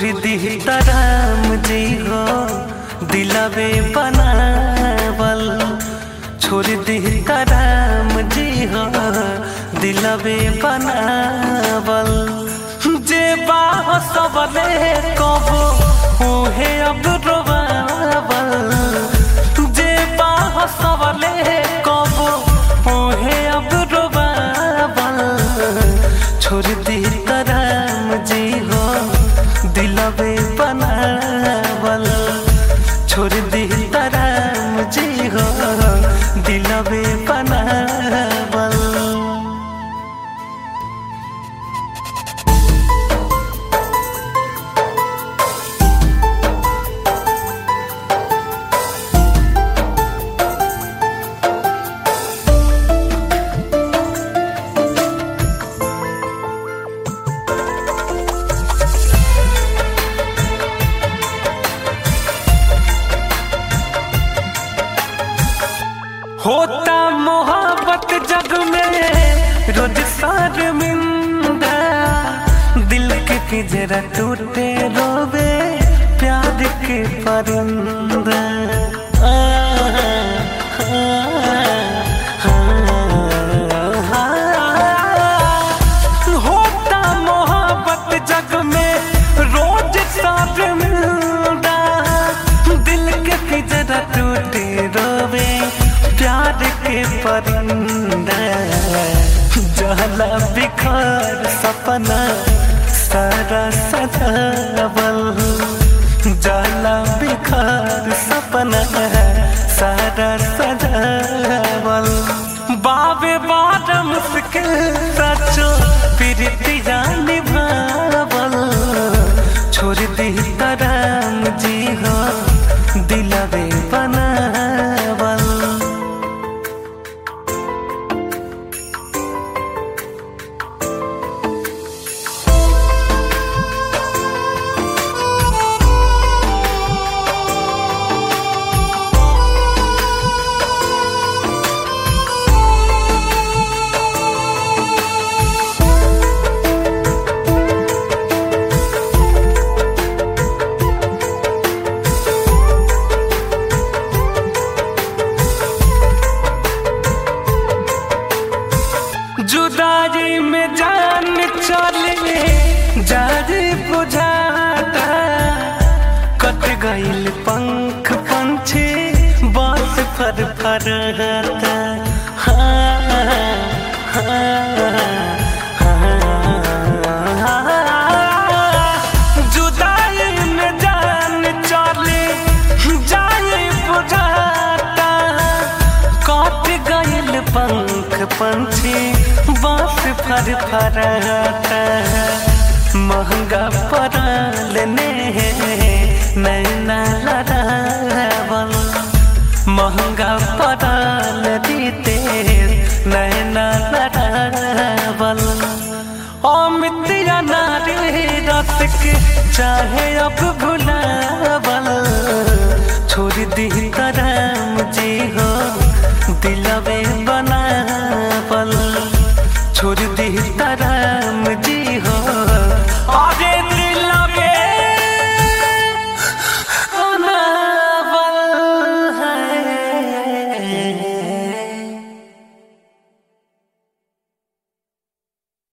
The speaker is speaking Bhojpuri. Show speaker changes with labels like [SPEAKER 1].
[SPEAKER 1] छोड़ दी राम जी हो दिलवे बनावल। छोड़ दी राम जी हो दिलवे बनावल। जे बाह सबले कबो उहे अब रोवावल। जे बाह सबले कबो उहे अब रोवावल। छोड़ दी राम जी हो दिलवे बनावल। छोड़ दी राम जी हो दिलवे बनावल। होता मोहब्बत जग में रोज शर्मिंदा। दिल के पिंजरा टूटे रोवे प्यार के परिंदा। होता मोहब्बत जग में रोज शर्मिंदा। दिल के पिंजरा टूटे रोवे प्यार के परिंदा। जहला बिखर सपना सारा सजावल। जहला बिखर सपना सारा सजावल। बाबे बार मुश्किल सचो प्रीतिया निभावल। छोड़ दी राम जी हो दिलवे बनावल। जुदाई में जान चले जारी बुझाता। कट गईल पंख पंछी बात फर फरता। जुदाई में जान चले जारी बुझाता। कट गईल पंख पंछी बात फर फरता। महंगा पड़ल नैना लड़ावल। महंगा पड़ल दीते नैना लड़ावल। अमित नारी रस के चाहे अब भुलावल। छोड़ दी राम जी हो दिलवे बनावल। छोड़ दी राम